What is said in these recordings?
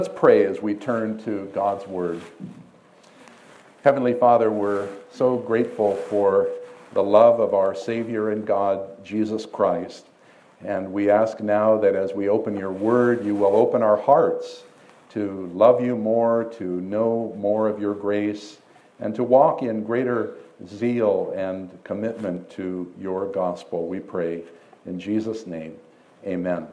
Let's pray as we turn to God's Word. Heavenly Father, we're so grateful for the love of our Savior and God, Jesus Christ. And we ask now that as we open your Word, you will open our hearts to love you more, to know more of your grace, and to walk in greater zeal and commitment to your gospel. We pray in Jesus' name. Amen.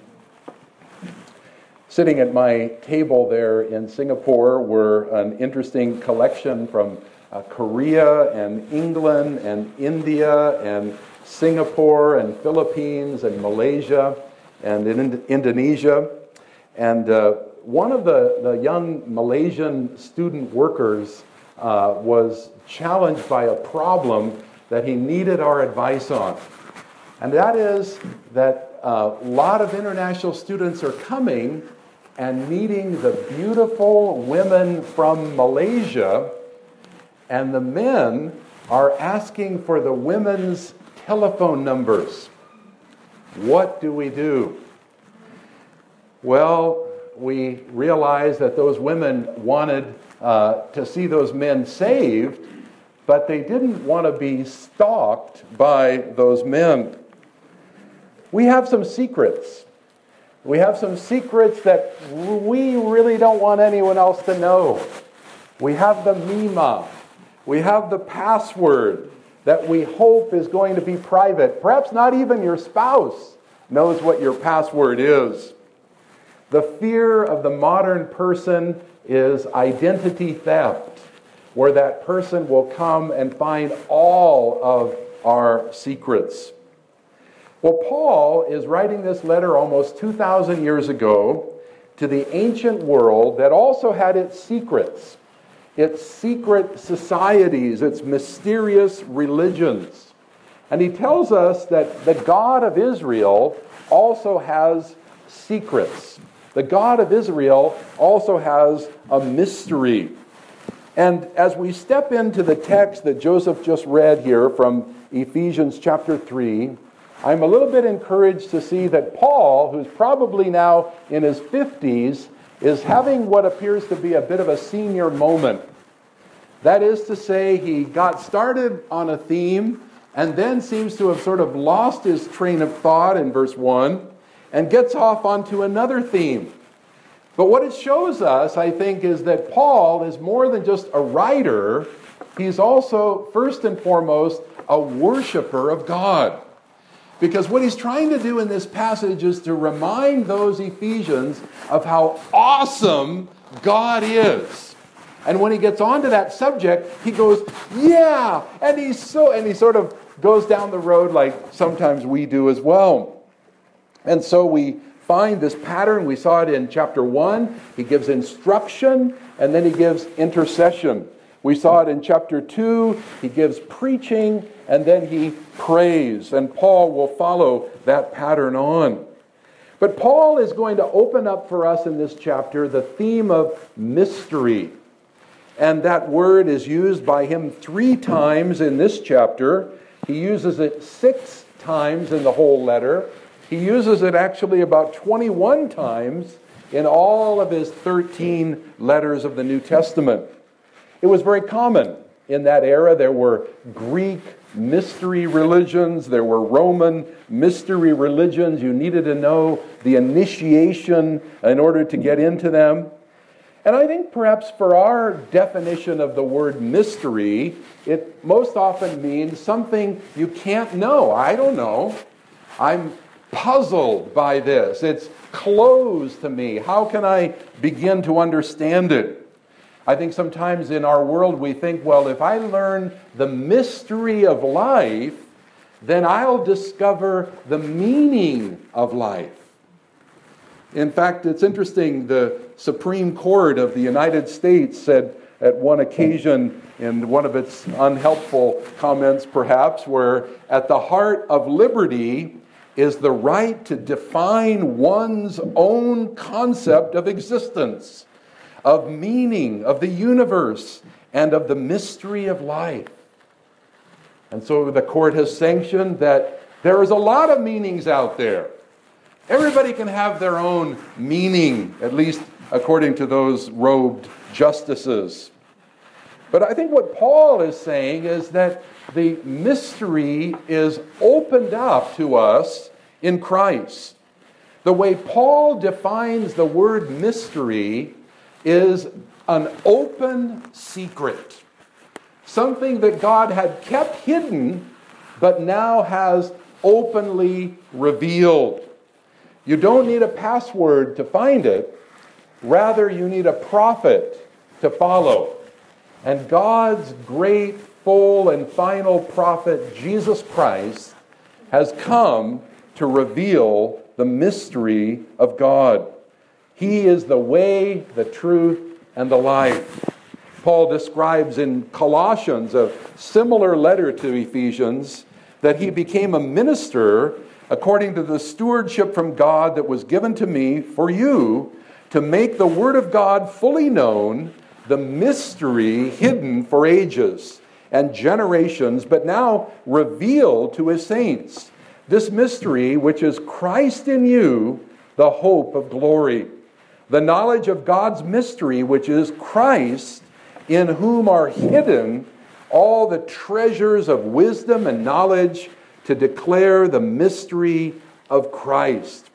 Sitting at my table there in Singapore were an interesting collection from Korea and England and India and Singapore and Philippines and Malaysia and Indonesia. And one of the young Malaysian student workers was challenged by a problem that he needed our advice on. And that is that a lot of international students are coming and meeting the beautiful women from Malaysia, and the men are asking for the women's telephone numbers. What do we do? Well, we realized that those women wanted to see those men saved, but they didn't want to be stalked by those men. We have some secrets. We have some secrets that we really don't want anyone else to know. We have the mima. We have the password that we hope is going to be private. Perhaps not even your spouse knows what your password is. The fear of the modern person is identity theft, where that person will come and find all of our secrets. Well, Paul is writing this letter almost 2,000 years ago to the ancient world that also had its secrets, its secret societies, its mysterious religions. And he tells us that the God of Israel also has secrets. The God of Israel also has a mystery. And as we step into the text that Joseph just read here from Ephesians chapter 3, I'm a little bit encouraged to see that Paul, who's probably now in his 50s, is having what appears to be a bit of a senior moment. That is to say, he got started on a theme and then seems to have sort of lost his train of thought in verse 1 and gets off onto another theme. But what it shows us, I think, is that Paul is more than just a writer. He's also, first and foremost, a worshiper of God. Because what he's trying to do in this passage is to remind those Ephesians of how awesome God is. And when he gets onto that subject, he goes, yeah, and he sort of goes down the road like sometimes we do as well. And so we find this pattern. We saw it in chapter 1. He gives instruction, and then he gives intercession. We saw it in chapter 2. He gives preaching, and then he prays. And Paul will follow that pattern on. But Paul is going to open up for us in this chapter the theme of mystery. And that word is used by him 3 times in this chapter. He uses it 6 times in the whole letter. He uses it actually about 21 times in all of his 13 letters of the New Testament. It was very common in that era. There were Greek mystery religions. There were Roman mystery religions. You needed to know the initiation in order to get into them. And I think perhaps for our definition of the word mystery, it most often means something you can't know. I don't know. I'm puzzled by this. It's closed to me. How can I begin to understand it? I think sometimes in our world we think, well, if I learn the mystery of life, then I'll discover the meaning of life. In fact, it's interesting, the Supreme Court of the United States said at one occasion in one of its unhelpful comments perhaps, where at the heart of liberty is the right to define one's own concept of existence, of meaning, of the universe, and of the mystery of life. And so the court has sanctioned that there is a lot of meanings out there. Everybody can have their own meaning, at least according to those robed justices. But I think what Paul is saying is that the mystery is opened up to us in Christ. The way Paul defines the word mystery is an open secret. Something that God had kept hidden, but now has openly revealed. You don't need a password to find it. Rather, you need a prophet to follow. And God's great, full, and final prophet, Jesus Christ, has come to reveal the mystery of God. He is the way, the truth, and the life. Paul describes in Colossians, a similar letter to Ephesians, that he became a minister according to the stewardship from God that was given to me for you, to make the word of God fully known, the mystery hidden for ages and generations, but now revealed to his saints. This mystery, which is Christ in you, the hope of glory. The knowledge of God's mystery, which is Christ, in whom are hidden all the treasures of wisdom and knowledge, to declare the mystery of Christ.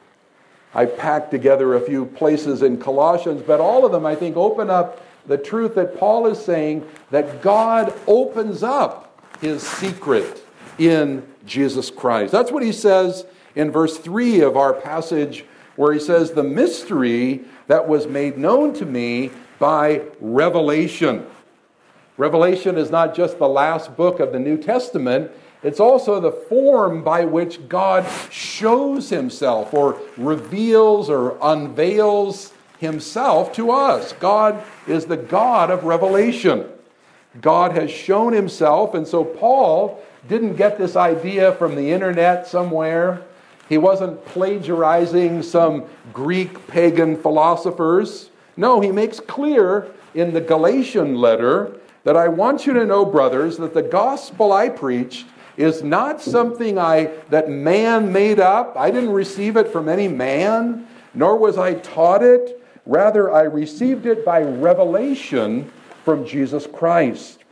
I packed together a few places in Colossians, but all of them, I think, open up the truth that Paul is saying, that God opens up his secret in Jesus Christ. That's what he says in verse 3 of our passage, where he says, the mystery that was made known to me by revelation. Revelation is not just the last book of the New Testament, it's also the form by which God shows himself or reveals or unveils himself to us. God is the God of revelation. God has shown himself, and so Paul didn't get this idea from the internet somewhere. He wasn't plagiarizing some Greek pagan philosophers. No, he makes clear in the Galatian letter that I want you to know, brothers, that the gospel I preached is not something that man made up. I didn't receive it from any man, nor was I taught it. Rather, I received it by revelation from Jesus Christ.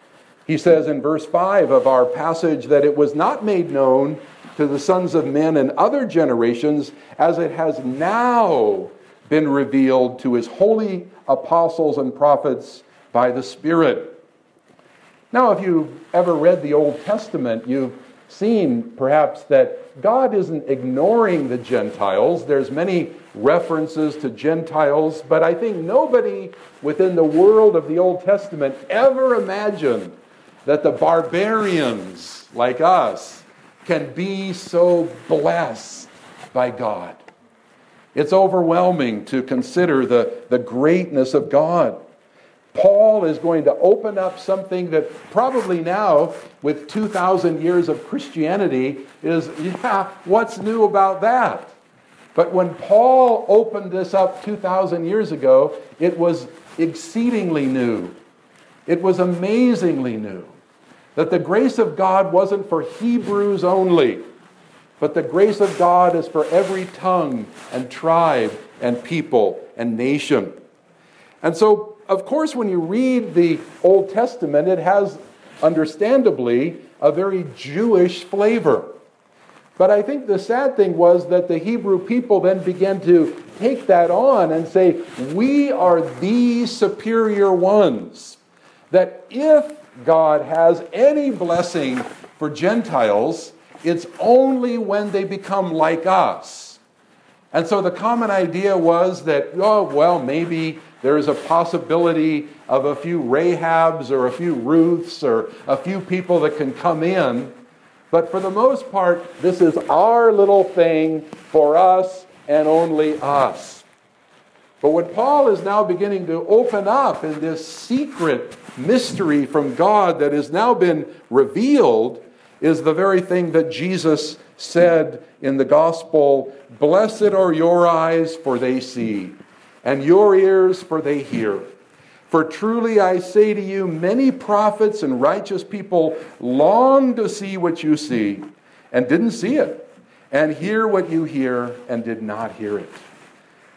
He says in verse 5 of our passage that it was not made known to the sons of men in other generations, as it has now been revealed to his holy apostles and prophets by the Spirit. Now, if you've ever read the Old Testament, you've seen perhaps that God isn't ignoring the Gentiles. There's many references to Gentiles, but I think nobody within the world of the Old Testament ever imagined that the barbarians like us can be so blessed by God. It's overwhelming to consider the greatness of God. Paul is going to open up something that probably now, with 2,000 years of Christianity, is, what's new about that? But when Paul opened this up 2,000 years ago, it was exceedingly new. It was amazingly new. That the grace of God wasn't for Hebrews only, but the grace of God is for every tongue and tribe and people and nation. And so, of course, when you read the Old Testament, it has, understandably, a very Jewish flavor. But I think the sad thing was that the Hebrew people then began to take that on and say, we are the superior ones. That if God has any blessing for Gentiles, it's only when they become like us. And so the common idea was that, maybe there's a possibility of a few Rahabs or a few Ruths or a few people that can come in. But for the most part, this is our little thing for us and only us. But what Paul is now beginning to open up in this secret mystery from God that has now been revealed is the very thing that Jesus said in the gospel, "Blessed are your eyes, for they see, and your ears, for they hear. For truly I say to you, many prophets and righteous people longed to see what you see, and didn't see it, and hear what you hear, and did not hear it."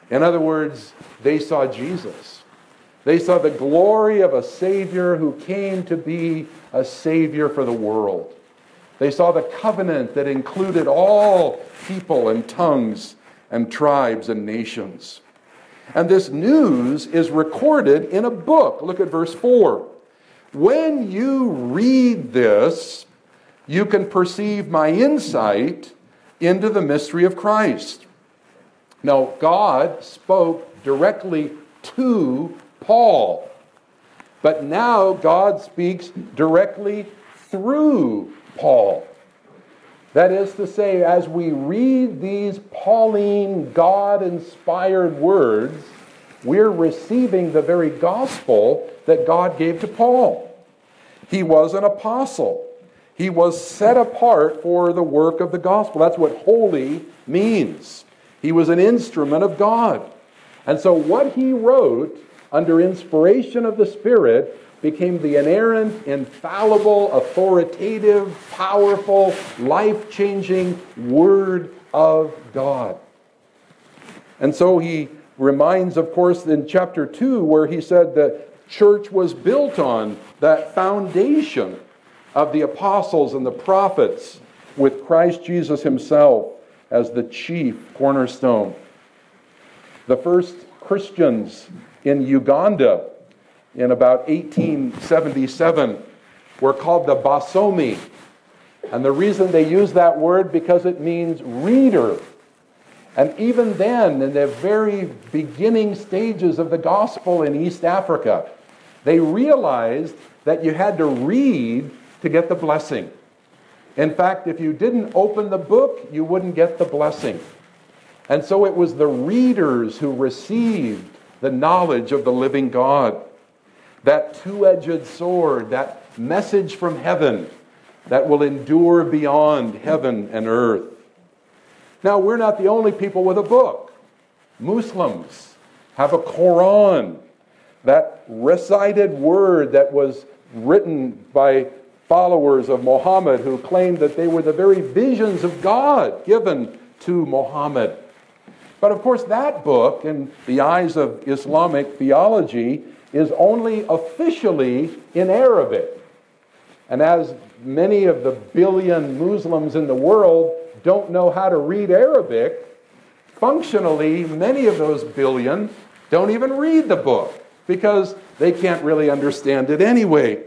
In other words, they saw Jesus. They saw the glory of a Savior who came to be a Savior for the world. They saw the covenant that included all people and tongues and tribes and nations. And this news is recorded in a book. Look at verse 4. When you read this, you can perceive my insight into the mystery of Christ. Now, God spoke directly to Paul, but now God speaks directly through Paul. That is to say, as we read these Pauline, God-inspired words, we're receiving the very gospel that God gave to Paul. He was an apostle. He was set apart for the work of the gospel. That's what holy means. He was an instrument of God. And so what he wrote under inspiration of the Spirit became the inerrant, infallible, authoritative, powerful, life-changing Word of God. And so he reminds, of course, in chapter 2, where he said the church was built on that foundation of the apostles and the prophets, with Christ Jesus himself as the chief cornerstone. The first Christians in Uganda in about 1877 were called the Basomi. And the reason they use that word because it means reader. And even then, in the very beginning stages of the gospel in East Africa, they realized that you had to read to get the blessing. In fact, if you didn't open the book, you wouldn't get the blessing. And so it was the readers who received the knowledge of the living God. That two-edged sword, that message from heaven that will endure beyond heaven and earth. Now, we're not the only people with a book. Muslims have a Quran, that recited word that was written by followers of Muhammad who claimed that they were the very visions of God given to Muhammad. But of course, that book, in the eyes of Islamic theology, is only officially in Arabic. And as many of the billion Muslims in the world don't know how to read Arabic, functionally, many of those billion don't even read the book because they can't really understand it anyway.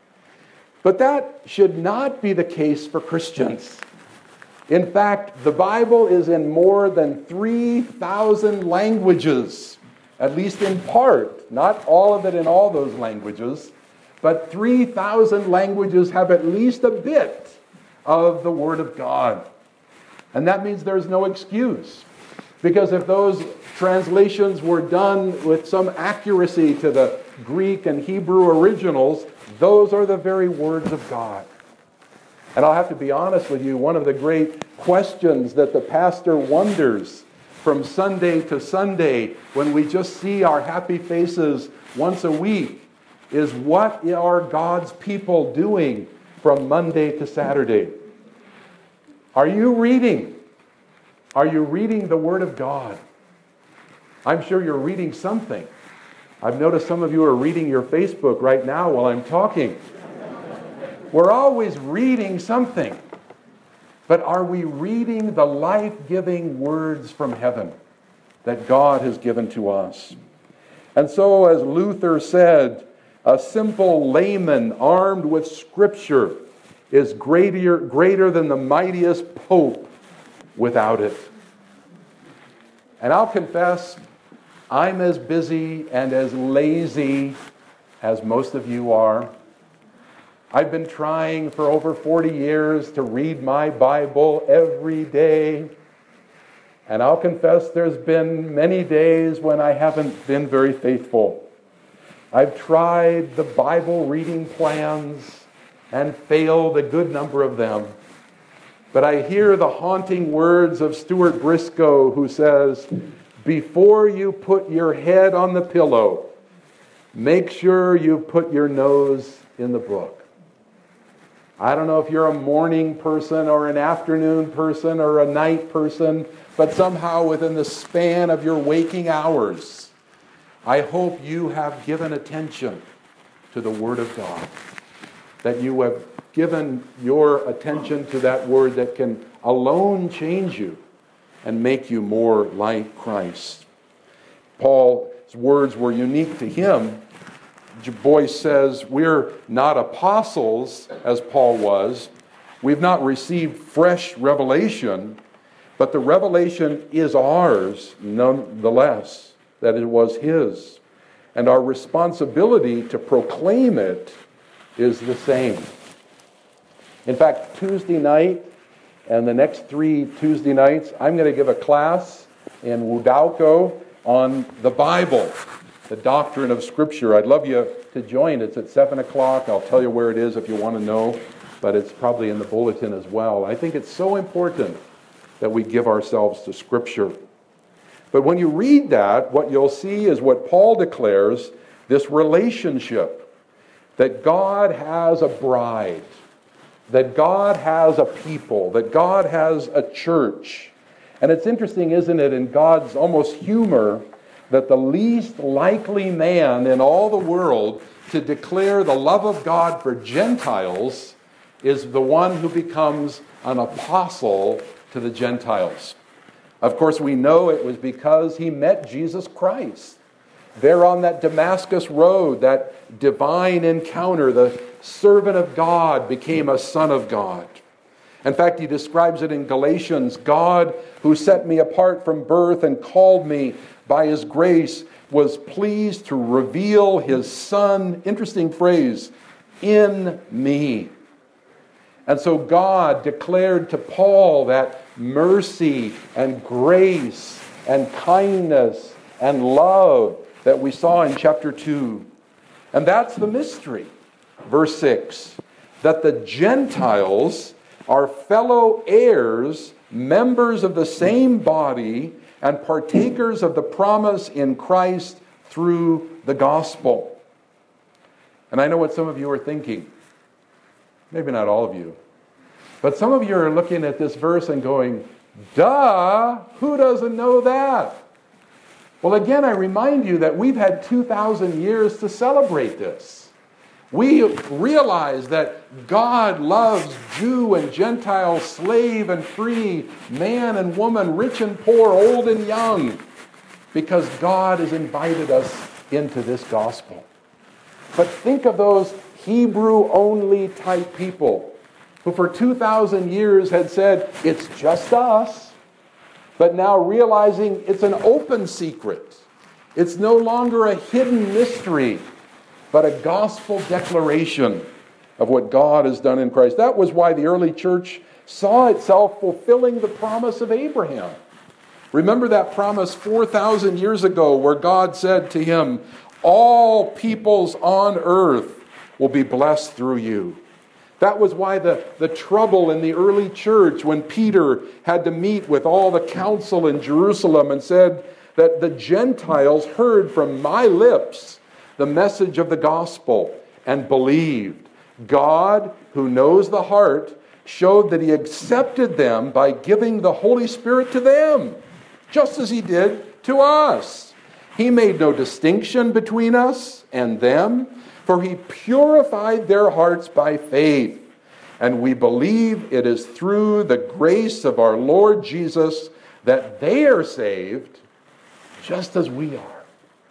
But that should not be the case for Christians. In fact, the Bible is in more than 3,000 languages, at least in part, not all of it in all those languages, but 3,000 languages have at least a bit of the Word of God. And that means there's no excuse. Because if those translations were done with some accuracy to the Greek and Hebrew originals, those are the very words of God. And I'll have to be honest with you, one of the great questions that the pastor wonders from Sunday to Sunday when we just see our happy faces once a week is, what are God's people doing from Monday to Saturday? Are you reading? Are you reading the Word of God? I'm sure you're reading something. I've noticed some of you are reading your Facebook right now while I'm talking. We're always reading something. But are we reading the life-giving words from heaven that God has given to us? And so, as Luther said, a simple layman armed with Scripture is greater than the mightiest pope without it. And I'll confess, I'm as busy and as lazy as most of you are. I've been trying for over 40 years to read my Bible every day. And I'll confess there's been many days when I haven't been very faithful. I've tried the Bible reading plans and failed a good number of them. But I hear the haunting words of Stuart Briscoe, who says, before you put your head on the pillow, make sure you put your nose in the book. I don't know if you're a morning person or an afternoon person or a night person, but somehow within the span of your waking hours, I hope you have given attention to the Word of God. That you have given your attention to that Word that can alone change you and make you more like Christ. Paul's words were unique to him. Boyce says, we're not apostles, as Paul was. We've not received fresh revelation, but the revelation is ours nonetheless, that it was his. And our responsibility to proclaim it is the same. In fact, Tuesday night and the next 3 Tuesday nights, I'm going to give a class in Wudauko on the Bible, the doctrine of Scripture. I'd love you to join. It's at 7 o'clock. I'll tell you where it is if you want to know, but it's probably in the bulletin as well. I think it's so important that we give ourselves to Scripture. But when you read that, what you'll see is what Paul declares, this relationship, that God has a bride, that God has a people, that God has a church. And it's interesting, isn't it, in God's almost humor, that the least likely man in all the world to declare the love of God for Gentiles is the one who becomes an apostle to the Gentiles. Of course, we know it was because he met Jesus Christ. There on that Damascus road, that divine encounter, the servant of God became a son of God. In fact, he describes it in Galatians, God who set me apart from birth and called me by his grace was pleased to reveal his Son, interesting phrase, in me. And so God declared to Paul that mercy and grace and kindness and love that we saw in chapter 2. And that's the mystery. Verse 6, that the Gentiles are fellow heirs, members of the same body, and partakers of the promise in Christ through the gospel. And I know what some of you are thinking. Maybe not all of you. But some of you are looking at this verse and going, duh, who doesn't know that? Well, again, I remind you that we've had 2,000 years to celebrate this. We realize that God loves Jew and Gentile, slave and free, man and woman, rich and poor, old and young, because God has invited us into this gospel. But think of those Hebrew-only type people who for 2,000 years had said, it's just us, but now realizing it's an open secret. It's no longer a hidden mystery, but a gospel declaration of what God has done in Christ. That was why the early church saw itself fulfilling the promise of Abraham. Remember that promise 4,000 years ago where God said to him, all peoples on earth will be blessed through you. That was why the trouble in the early church when Peter had to meet with all the council in Jerusalem and said that the Gentiles heard from my lips the message of the gospel and believed. God, who knows the heart, showed that he accepted them by giving the Holy Spirit to them, just as he did to us. He made no distinction between us and them, for he purified their hearts by faith. And we believe it is through the grace of our Lord Jesus that they are saved, just as we are.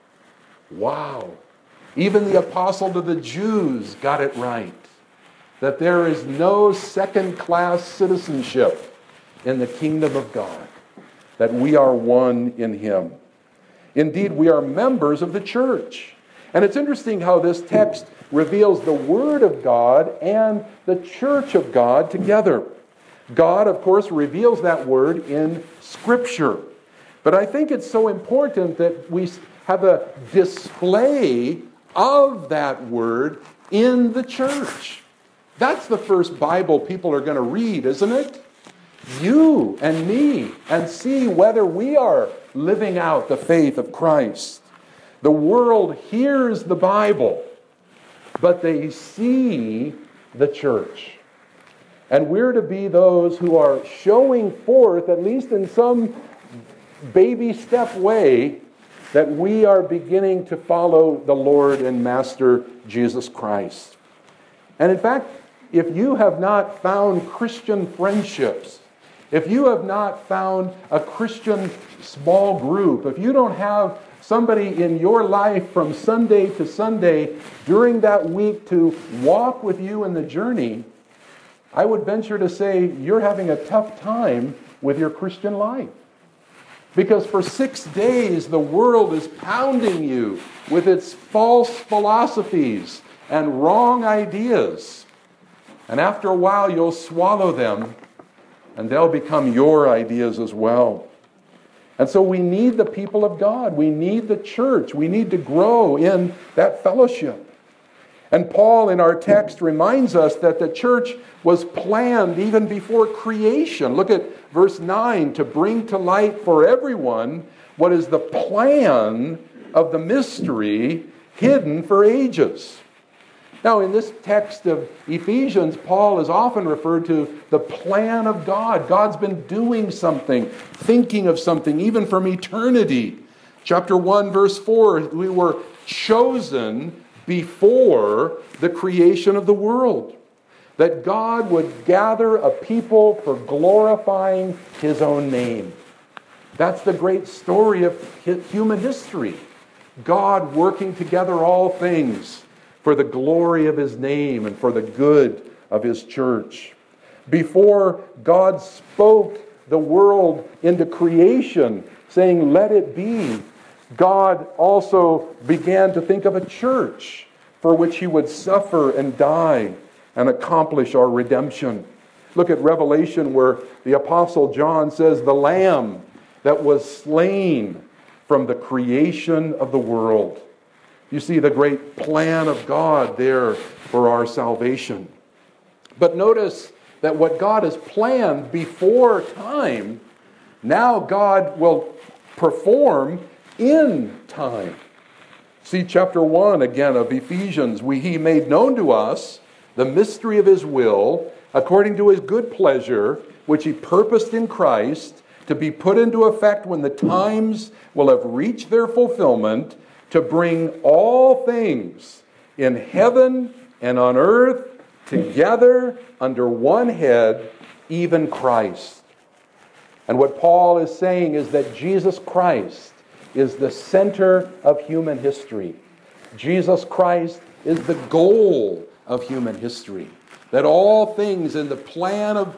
Wow. Even the apostle to the Jews got it right, that there is no second-class citizenship in the kingdom of God, that we are one in him. Indeed, we are members of the church. And it's interesting how this text reveals the Word of God and the church of God together. God, of course, reveals that Word in Scripture. But I think it's so important that we have a display of that Word in the church. That's the first Bible people are going to read, isn't it? You and me, and see whether we are living out the faith of Christ. The world hears the Bible, but they see the church. And we're to be those who are showing forth, at least in some baby step way, that we are beginning to follow the Lord and Master Jesus Christ. And in fact, if you have not found Christian friendships, if you have not found a Christian small group, if you don't have somebody in your life from Sunday to Sunday during that week to walk with you in the journey, I would venture to say you're having a tough time with your Christian life. Because for 6 days, the world is pounding you with its false philosophies and wrong ideas. And after a while, you'll swallow them, and they'll become your ideas as well. And so we need the people of God. We need the church. We need to grow in that fellowship. And Paul, in our text, reminds us that the church was planned even before creation. Look at verse 9, to bring to light for everyone what is the plan of the mystery hidden for ages. Now, in this text of Ephesians, Paul is often referred to the plan of God. God's been doing something, thinking of something, even from eternity. Chapter 1, verse 4, we were chosen before the creation of the world, that God would gather a people for glorifying His own name. That's the great story of human history. God working together all things for the glory of His name and for the good of His church. Before God spoke the world into creation, saying, "Let it be," God also began to think of a church for which He would suffer and die and accomplish our redemption. Look at Revelation, where the Apostle John says, "The Lamb that was slain from the creation of the world." You see the great plan of God there for our salvation. But notice that what God has planned before time, now God will perform in time. See chapter 1 again of Ephesians. He made known to us the mystery of His will, according to His good pleasure, which He purposed in Christ, to be put into effect when the times will have reached their fulfillment, to bring all things in heaven and on earth together under one head, even Christ. And what Paul is saying is that Jesus Christ is the center of human history. Jesus Christ is the goal of human history. That all things in the plan of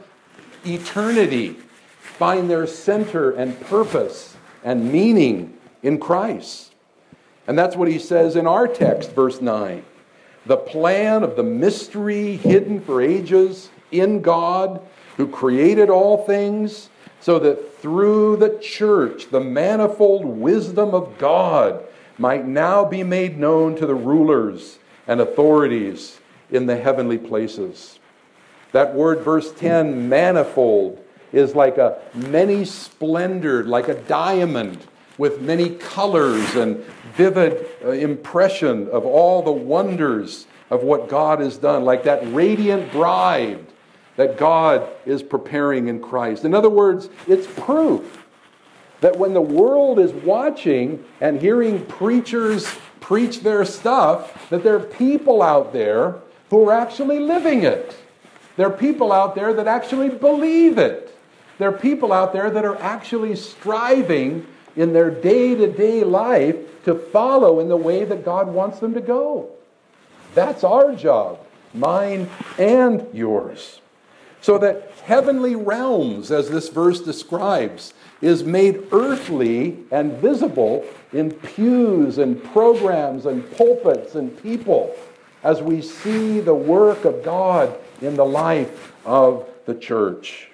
eternity find their center and purpose and meaning in Christ. And that's what he says in our text, verse 9. The plan of the mystery hidden for ages in God, who created all things, so that through the church the manifold wisdom of God might now be made known to the rulers and authorities in the heavenly places. That word, verse 10, manifold, is like a many-splendored, like a diamond with many colors and vivid impression of all the wonders of what God has done, like that radiant bride that God is preparing in Christ. In other words, it's proof that when the world is watching and hearing preachers preach their stuff, that there are people out there who are actually living it. There are people out there that actually believe it. There are people out there that are actually striving in their day-to-day life to follow in the way that God wants them to go. That's our job, mine and yours. So that heavenly realms, as this verse describes, is made earthly and visible in pews and programs and pulpits and people as we see the work of God in the life of the church.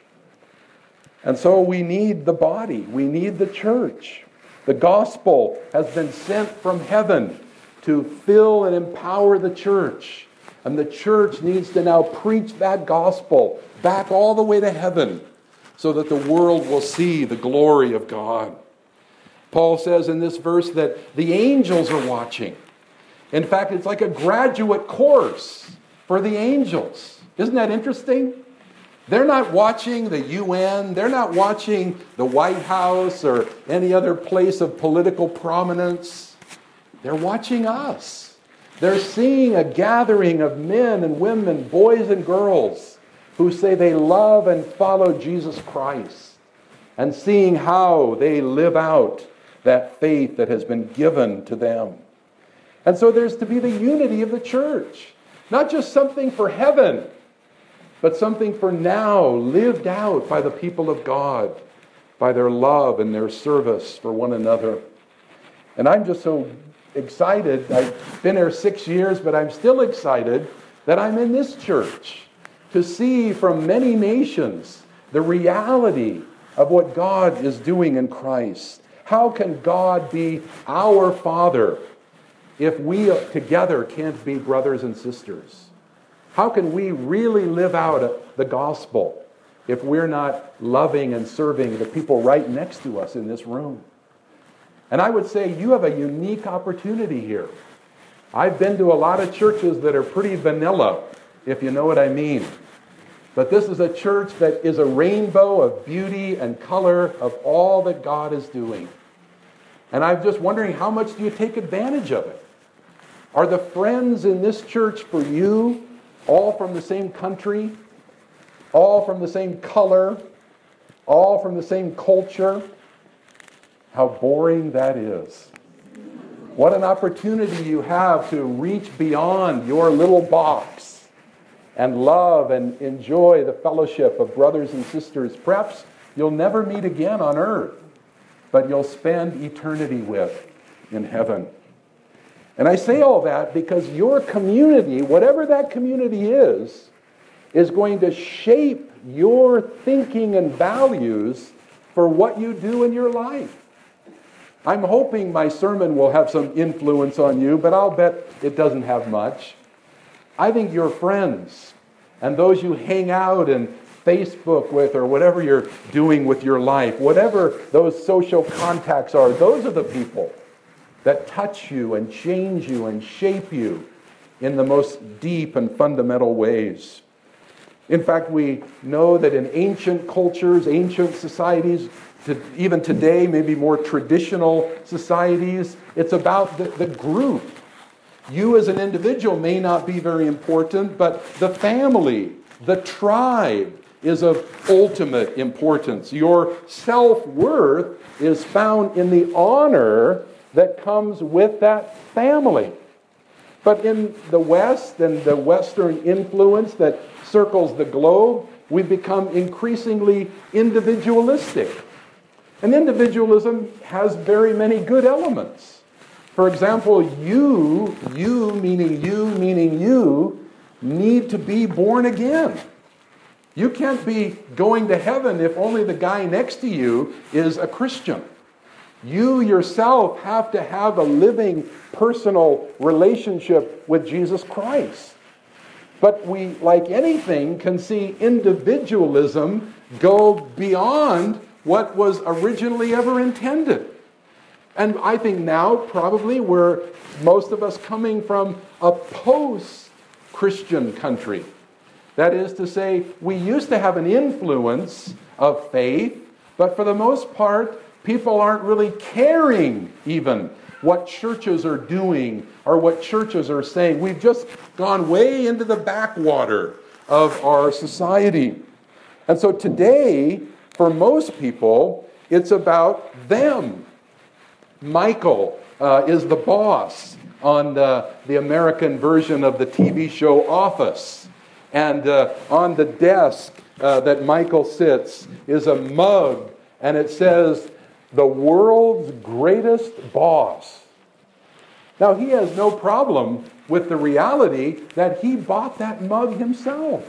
And so we need the body. We need the church. The gospel has been sent from heaven to fill and empower the church. And the church needs to now preach that gospel back all the way to heaven so that the world will see the glory of God. Paul says in this verse that the angels are watching. In fact, it's like a graduate course for the angels. Isn't that interesting? They're not watching the UN. They're not watching the White House or any other place of political prominence. They're watching us. They're seeing a gathering of men and women, boys and girls, who say they love and follow Jesus Christ, and seeing how they live out that faith that has been given to them. And so there's to be the unity of the church, not just something for heaven, but something for now, lived out by the people of God, by their love and their service for one another. And I'm just so excited. I've been here 6 years, but I'm still excited that I'm in this church to see from many nations the reality of what God is doing in Christ. How can God be our Father if we together can't be brothers and sisters? How can we really live out the gospel if we're not loving and serving the people right next to us in this room? And I would say you have a unique opportunity here. I've been to a lot of churches that are pretty vanilla, if you know what I mean. But this is a church that is a rainbow of beauty and color of all that God is doing. And I'm just wondering, how much do you take advantage of it? Are the friends in this church for you all from the same country, all from the same color, all from the same culture? How boring that is. What an opportunity you have to reach beyond your little box and love and enjoy the fellowship of brothers and sisters. Perhaps you'll never meet again on earth, but you'll spend eternity with in heaven. And I say all that because your community, whatever that community is going to shape your thinking and values for what you do in your life. I'm hoping my sermon will have some influence on you, but I'll bet it doesn't have much. I think your friends and those you hang out and Facebook with, or whatever you're doing with your life, whatever those social contacts are, those are the people that touch you and change you and shape you in the most deep and fundamental ways. In fact, we know that in ancient cultures, ancient societies, even today, maybe more traditional societies, it's about the group. You as an individual may not be very important, but the family, the tribe, is of ultimate importance. Your self-worth is found in the honor that comes with that family. But in the West and the Western influence that circles the globe, we've become increasingly individualistic. And individualism has very many good elements. For example, you meaning you, need to be born again. You can't be going to heaven if only the guy next to you is a Christian. You yourself have to have a living, personal relationship with Jesus Christ. But we, like anything, can see individualism go beyond what was originally ever intended. And I think now, probably, we're, most of us, coming from a post-Christian country. That is to say, we used to have an influence of faith, but for the most part, people aren't really caring even what churches are doing or what churches are saying. We've just gone way into the backwater of our society. And so today, for most people, it's about them. Michael is the boss on the American version of the TV show Office. And on the desk that Michael sits is a mug, and it says, "The world's greatest boss." Now, he has no problem with the reality that he bought that mug himself.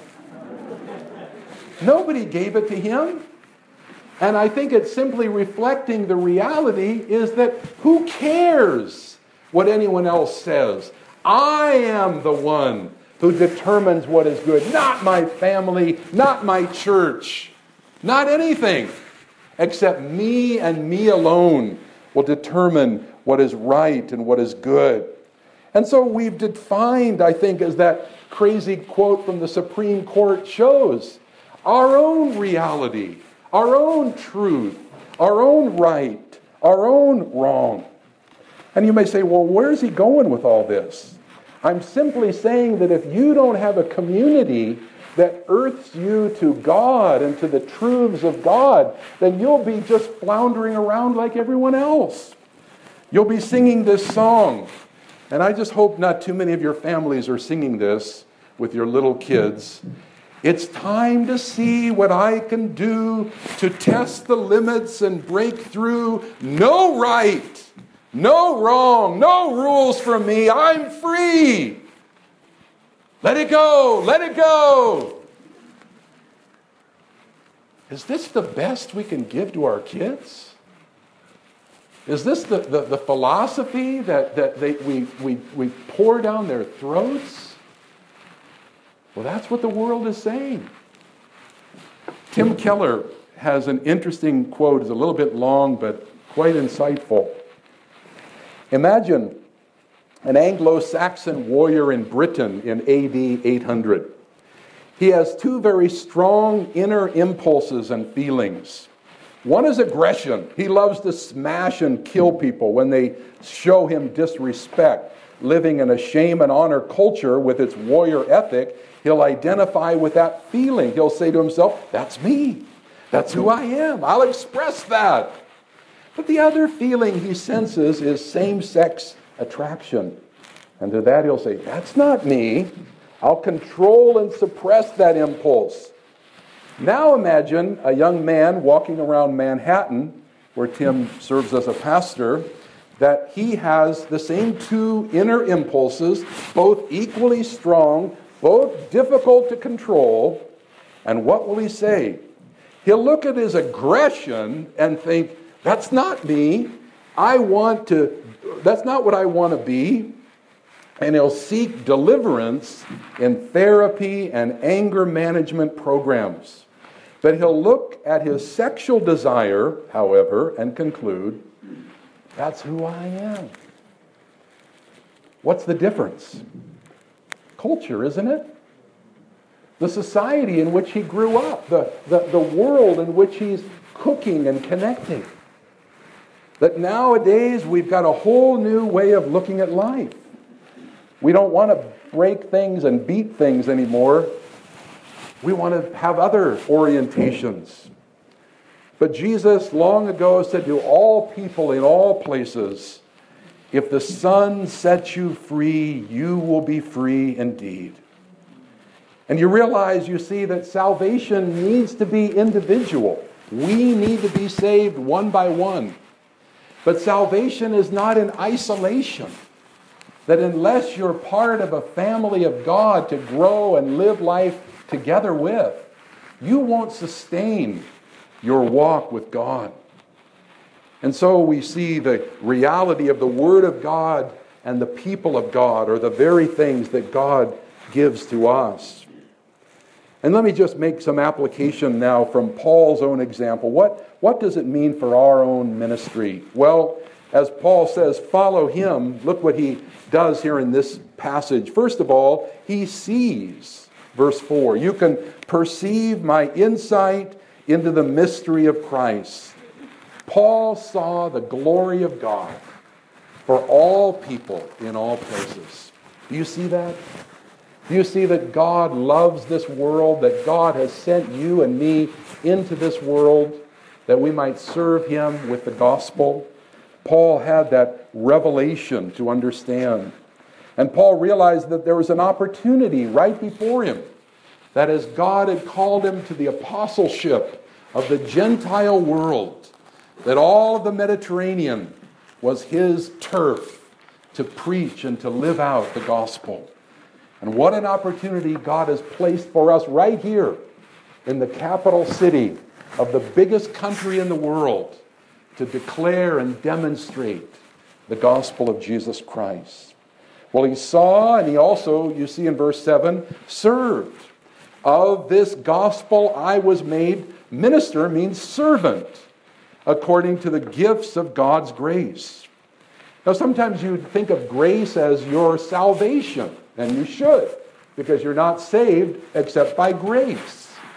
Nobody gave it to him. And I think it's simply reflecting the reality is that who cares what anyone else says? I am the one who determines what is good. Not my family, not my church, not anything. Except me and me alone will determine what is right and what is good. And so we've defined, I think, as that crazy quote from the Supreme Court shows, our own reality, our own truth, our own right, our own wrong. And you may say, well, where's he going with all this? I'm simply saying that if you don't have a community that earths you to God and to the truths of God, then you'll be just floundering around like everyone else. You'll be singing this song. And I just hope not too many of your families are singing this with your little kids. It's time to see what I can do to test the limits and break through. No right, no wrong, no rules for me. I'm free. Let it go, let it go. Is this the best we can give to our kids? Is this the philosophy that we pour down their throats? Well, that's what the world is saying. Tim Keller has an interesting quote. It's a little bit long, but quite insightful. Imagine an Anglo-Saxon warrior in Britain in AD 800. He has two very strong inner impulses and feelings. One is aggression. He loves to smash and kill people when they show him disrespect. Living in a shame and honor culture with its warrior ethic, he'll identify with that feeling. He'll say to himself, that's me. That's who I am. I'll express that. But the other feeling he senses is same-sex attraction. And to that he'll say, that's not me. I'll control and suppress that impulse. Now imagine a young man walking around Manhattan, where Tim serves as a pastor, that he has the same two inner impulses, both equally strong, both difficult to control. And what will he say? He'll look at his aggression and think, that's not me. That's not what I want to be. And he'll seek deliverance in therapy and anger management programs. But he'll look at his sexual desire, however, and conclude, that's who I am. What's the difference? Culture, isn't it? The society in which he grew up, the world in which he's cooking and connecting. That nowadays we've got a whole new way of looking at life. We don't want to break things and beat things anymore. We want to have other orientations. But Jesus long ago said to all people in all places, if the Son sets you free, you will be free indeed. And you realize, you see, that salvation needs to be individual. We need to be saved one by one. But salvation is not in isolation. That unless you're part of a family of God to grow and live life together with, you won't sustain your walk with God. And so we see the reality of the Word of God and the people of God are the very things that God gives to us. And let me just make some application now from Paul's own example. What does it mean for our own ministry? Well, as Paul says, follow him. Look what he does here in this passage. First of all, he sees. Verse 4, you can perceive my insight into the mystery of Christ. Paul saw the glory of God for all people in all places. Do you see that? Do you see that God loves this world, that God has sent you and me into this world that we might serve him with the gospel? Paul had that revelation to understand. And Paul realized that there was an opportunity right before him, that as God had called him to the apostleship of the Gentile world, that all of the Mediterranean was his turf to preach and to live out the gospel. And what an opportunity God has placed for us right here in the capital city of the biggest country in the world to declare and demonstrate the gospel of Jesus Christ. Well, he saw, and he also, you see in verse 7, served. Of this gospel I was made minister, means servant, according to the gifts of God's grace. Now, sometimes you think of grace as your salvation, and you should, because you're not saved except by grace.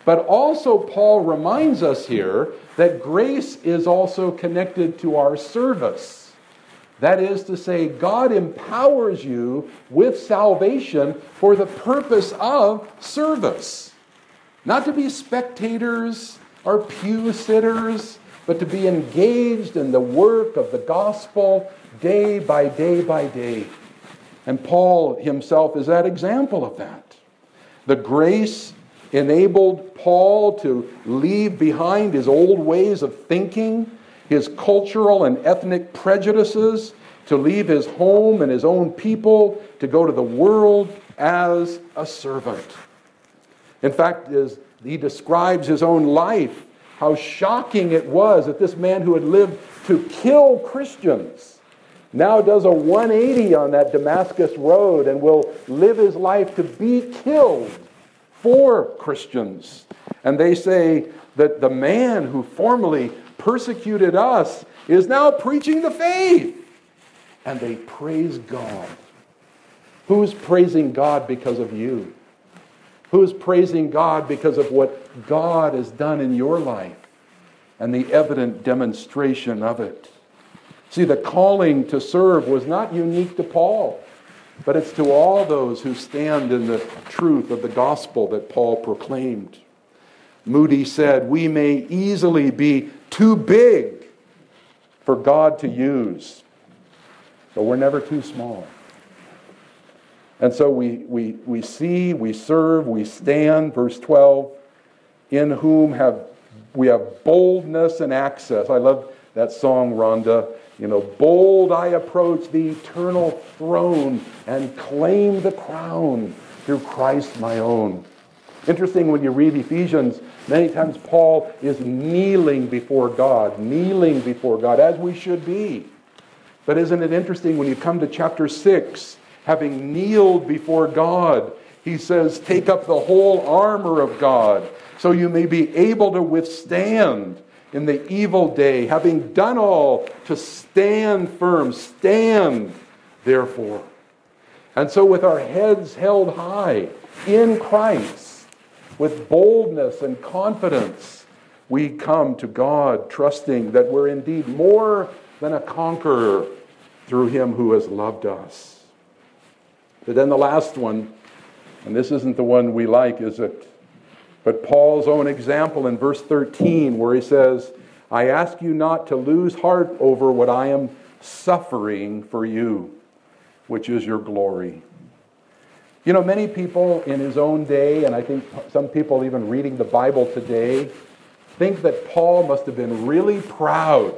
But also Paul reminds us here that grace is also connected to our service. That is to say, God empowers you with salvation for the purpose of service. Not to be spectators or pew sitters, but to be engaged in the work of the gospel day by day by day. And Paul himself is that example of that. The grace enabled Paul to leave behind his old ways of thinking, his cultural and ethnic prejudices, to leave his home and his own people, to go to the world as a servant. In fact, as he describes his own life, how shocking it was that this man who had lived to kill Christians now does a 180 on that Damascus road and will live his life to be killed for Christians. And they say that the man who formerly persecuted us is now preaching the faith. And they praise God. Who's praising God because of you? Who's praising God because of what God has done in your life and the evident demonstration of it? See, the calling to serve was not unique to Paul, but it's to all those who stand in the truth of the gospel that Paul proclaimed. Moody said, "We may easily be too big for God to use, but we're never too small." And so we see, we serve, we stand, verse 12, in whom we have boldness and access. I love that song, Rhonda. Bold I approach the eternal throne and claim the crown through Christ my own. Interesting when you read Ephesians, many times Paul is kneeling before God, as we should be. But isn't it interesting when you come to chapter 6, having kneeled before God, he says, take up the whole armor of God so you may be able to withstand in the evil day, having done all to stand firm. Stand, therefore. And so with our heads held high in Christ, with boldness and confidence, we come to God trusting that we're indeed more than a conqueror through him who has loved us. But then the last one, and this isn't the one we like, is it? But Paul's own example in verse 13, where he says, I ask you not to lose heart over what I am suffering for you, which is your glory. Many people in his own day, and I think some people even reading the Bible today, think that Paul must have been really proud.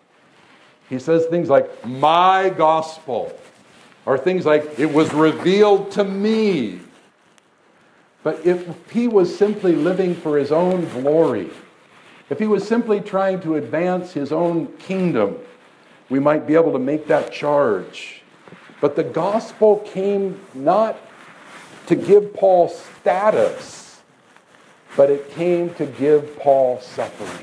He says things like, my gospel, or things like, it was revealed to me. But if he was simply living for his own glory, if he was simply trying to advance his own kingdom, we might be able to make that charge. But the gospel came not to give Paul status, but it came to give Paul suffering.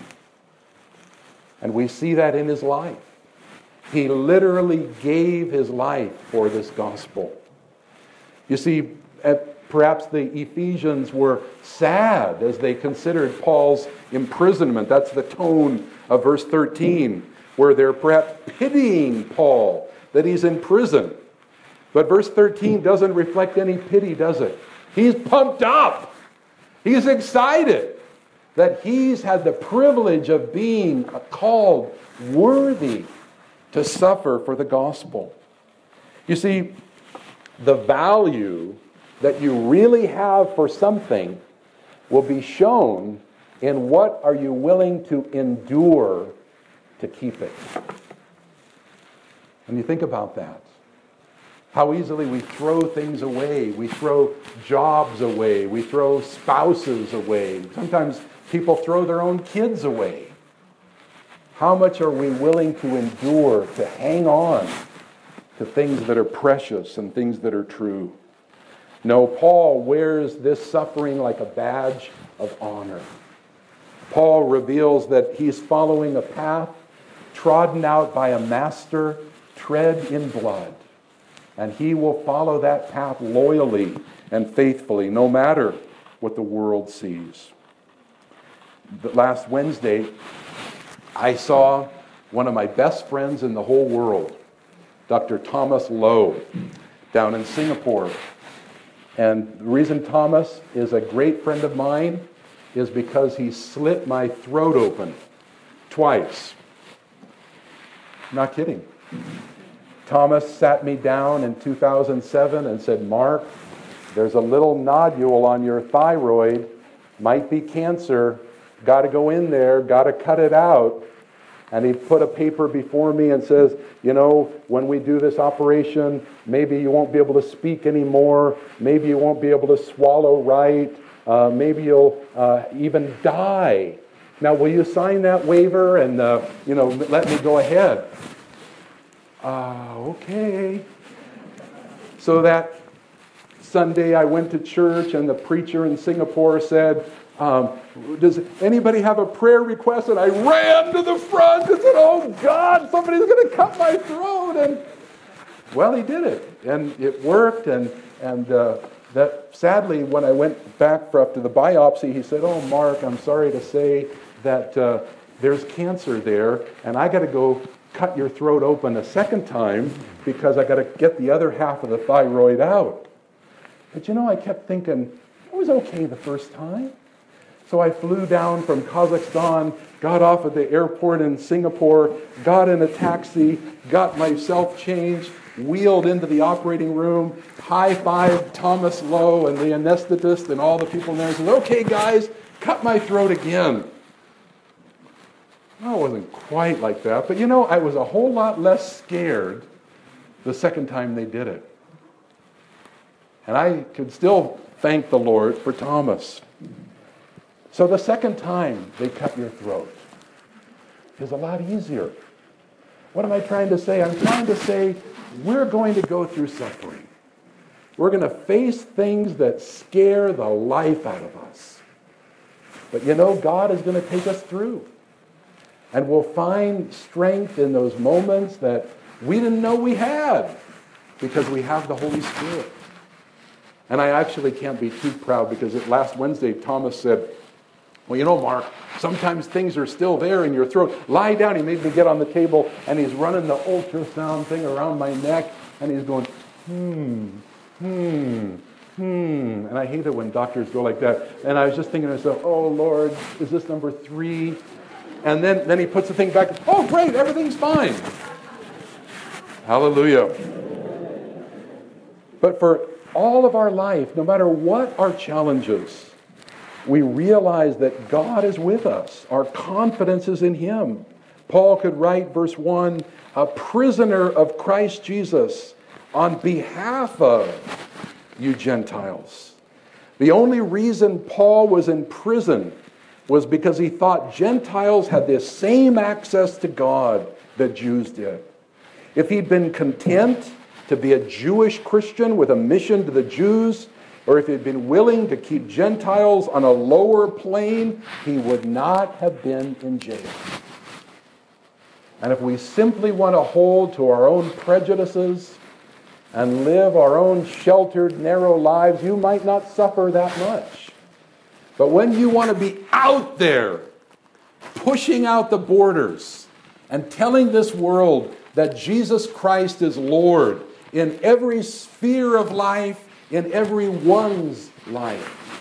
And we see that in his life. He literally gave his life for this gospel. You see, perhaps the Ephesians were sad as they considered Paul's imprisonment. That's the tone of verse 13, where they're perhaps pitying Paul that he's in prison. But verse 13 doesn't reflect any pity, does it? He's pumped up. He's excited that he's had the privilege of being called worthy to suffer for the gospel. You see, the value that you really have for something will be shown in what are you willing to endure to keep it. When you think about that, how easily we throw things away. We throw jobs away. We throw spouses away. Sometimes people throw their own kids away. How much are we willing to endure, to hang on to things that are precious and things that are true? No, Paul wears this suffering like a badge of honor. Paul reveals that he's following a path trodden out by a master, tread in blood. And he will follow that path loyally and faithfully, no matter what the world sees. last Wednesday, I saw one of my best friends in the whole world, Dr. Thomas Lowe, down in Singapore. And the reason Thomas is a great friend of mine is because he slit my throat open twice. Not kidding. Thomas sat me down in 2007 and said, "Mark, there's a little nodule on your thyroid, might be cancer, got to go in there, got to cut it out." And he put a paper before me and says, "You know, when we do this operation, maybe you won't be able to speak anymore, maybe you won't be able to swallow right, maybe you'll even die. Now, will you sign that waiver and, let me go ahead?" Okay. So that Sunday I went to church and the preacher in Singapore said, "Does anybody have a prayer request?" And I ran to the front and said, "Oh God, somebody's going to cut my throat." And well, he did it, and it worked. And that sadly, when I went back after the biopsy, he said, "Oh, Mark, I'm sorry to say that there's cancer there, and I got to go cut your throat open a second time because I got to get the other half of the thyroid out." But I kept thinking, it was okay the first time. So I flew down from Kazakhstan, got off at the airport in Singapore, got in a taxi, got myself changed, wheeled into the operating room, high-fived Thomas Lowe and the anesthetist and all the people in there, and said, "Okay, guys, cut my throat again." Well, it wasn't quite like that, but I was a whole lot less scared the second time they did it. And I could still thank the Lord for Thomas. So the second time they cut your throat is a lot easier. What am I trying to say? I'm trying to say we're going to go through suffering. We're going to face things that scare the life out of us. But God is going to take us through. And we'll find strength in those moments that we didn't know we had because we have the Holy Spirit. And I actually can't be too proud because last Wednesday Thomas said, "Well, Mark, sometimes things are still there in your throat. Lie down." He made me get on the table and he's running the ultrasound thing around my neck and he's going, And I hate it when doctors go like that. And I was just thinking to myself, "Oh, Lord, is this number 3? And then he puts the thing back. "Oh, great, everything's fine." Hallelujah. But for all of our life, no matter what our challenges, we realize that God is with us. Our confidence is in Him. Paul could write, verse 1, "A prisoner of Christ Jesus on behalf of you Gentiles." The only reason Paul was in prison was because he thought Gentiles had the same access to God that Jews did. If he'd been content to be a Jewish Christian with a mission to the Jews, or if he'd been willing to keep Gentiles on a lower plane, he would not have been in jail. And if we simply want to hold to our own prejudices and live our own sheltered, narrow lives, you might not suffer that much. But when you want to be out there, pushing out the borders and telling this world that Jesus Christ is Lord in every sphere of life, in everyone's life,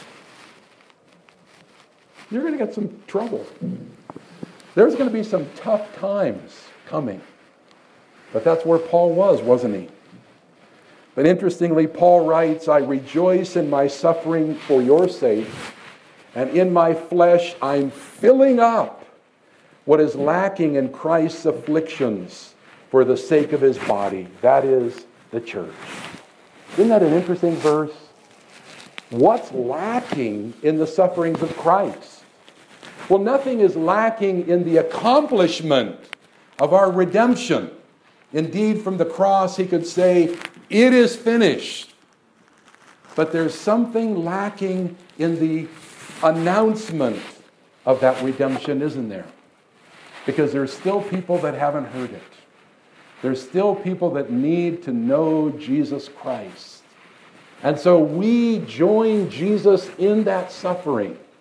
you're going to get some trouble. There's going to be some tough times coming. But that's where Paul was, wasn't he? But interestingly, Paul writes, "I rejoice in my suffering for your sake, and in my flesh I'm filling up what is lacking in Christ's afflictions for the sake of his body." That is the church. Isn't that an interesting verse? What's lacking in the sufferings of Christ? Well, nothing is lacking in the accomplishment of our redemption. Indeed, from the cross, he could say, "It is finished." But there's something lacking in the announcement of that redemption, isn't there? Because there's still people that haven't heard it. There's still people that need to know Jesus Christ. And so we join Jesus in that suffering.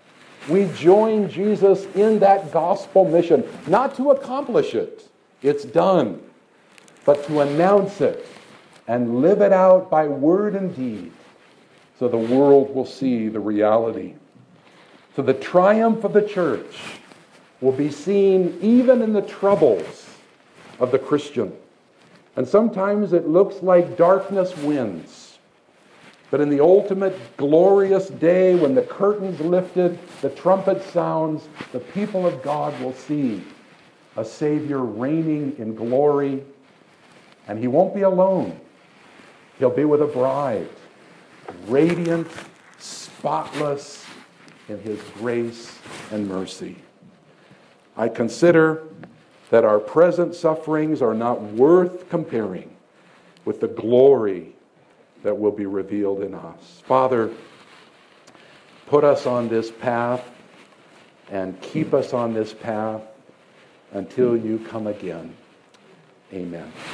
We join Jesus in that gospel mission, not to accomplish it, it's done, but to announce it and live it out by word and deed so the world will see the reality. So the triumph of the church will be seen even in the troubles of the Christian. And sometimes it looks like darkness wins. But in the ultimate glorious day when the curtain's lifted, the trumpet sounds, the people of God will see a Savior reigning in glory. And he won't be alone. He'll be with a bride, radiant, spotless in his grace and mercy. I consider that our present sufferings are not worth comparing with the glory that will be revealed in us. Father, put us on this path and keep us on this path until you come again. Amen.